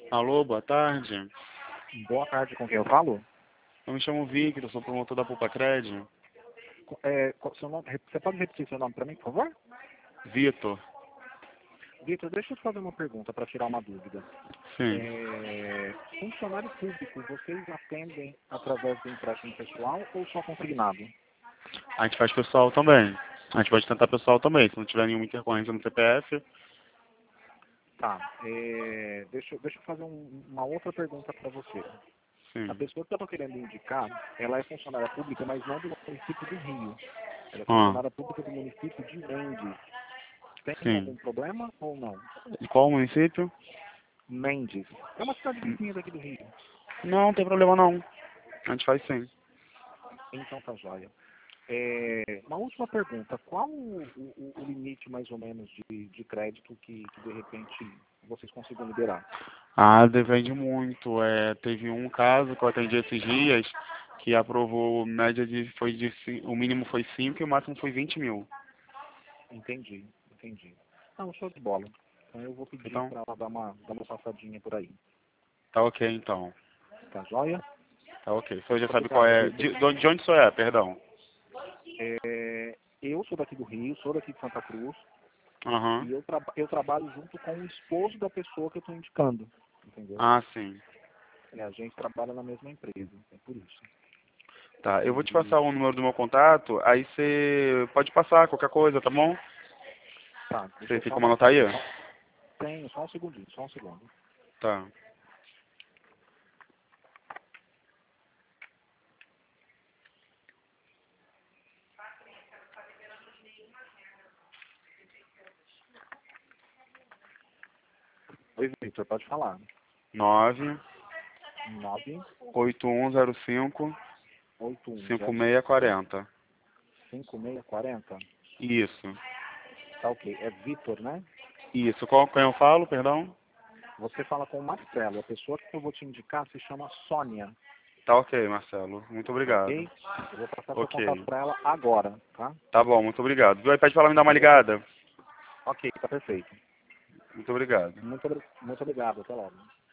Alô, boa tarde. Boa tarde, com quem eu falo? Eu me chamo Victor, eu sou promotor da Poupa Cred. Seu nome, você pode repetir seu nome para mim, por favor? Vitor. Vitor, deixa eu te fazer uma pergunta para tirar uma dúvida. Sim. Funcionário público, vocês atendem através do empréstimo pessoal ou só consignado? A gente faz pessoal também. A gente pode tentar pessoal também, se não tiver nenhuma intercorrência no CPF. Tá. Deixa eu fazer uma outra pergunta para você. A Sim. pessoa que eu estou querendo indicar, ela é funcionária pública, mas não do município do Rio. Ela é Ah, funcionária pública do município de Mendes. Tem algum sim. problema ou não? De qual município? Mendes. É uma cidade vizinha daqui do Rio. Não, tem problema não. A gente faz sim. Então tá jóia. Uma última pergunta. Qual o limite mais ou menos de crédito que de repente vocês consigam liberar? Ah, depende muito. Teve um caso que eu atendi esses dias que aprovou média o mínimo foi 5 e o máximo foi 20 mil. Entendi, entendi. Não, show de bola. Então eu vou pedir Então, para ela dar uma passadinha por aí. tá ok então. Tá jóia? Tá ok. O senhor já Muito sabe qual obrigado, é. Vitor. De onde o senhor é, perdão? Eu sou daqui do Rio, sou daqui de Santa Cruz, Aham. e eu trabalho junto com o esposo da pessoa que eu estou indicando. Entendeu? Ah, sim. A gente trabalha na mesma empresa, é por isso. Tá, eu vou te E, passar o número do meu contato, aí você pode passar qualquer coisa, tá bom? tá, deixa Você eu tem só como anotar anotar aí? aqui. Tenho, só um segundinho, só um segundo. Tá. Oi, Victor, pode falar. 98105 98105 5640. 5640. Isso. Tá ok. É Vitor, né? Isso. Qual quem eu falo, perdão? Você fala com o Marcelo. A pessoa que eu vou te indicar se chama Sônia. Tá ok, Marcelo. Muito obrigado. Ok? Eu vou passar seu contato Ok. para ela agora, tá? Tá bom, muito obrigado. Viu? Aí pede pra ela me dar uma Muito, ligada. ok, tá perfeito. Muito obrigado. Muito obrigado. Até logo.